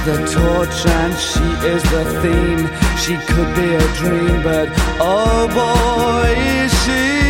the torch and she is the theme. She could be a dream, but oh boy, is she.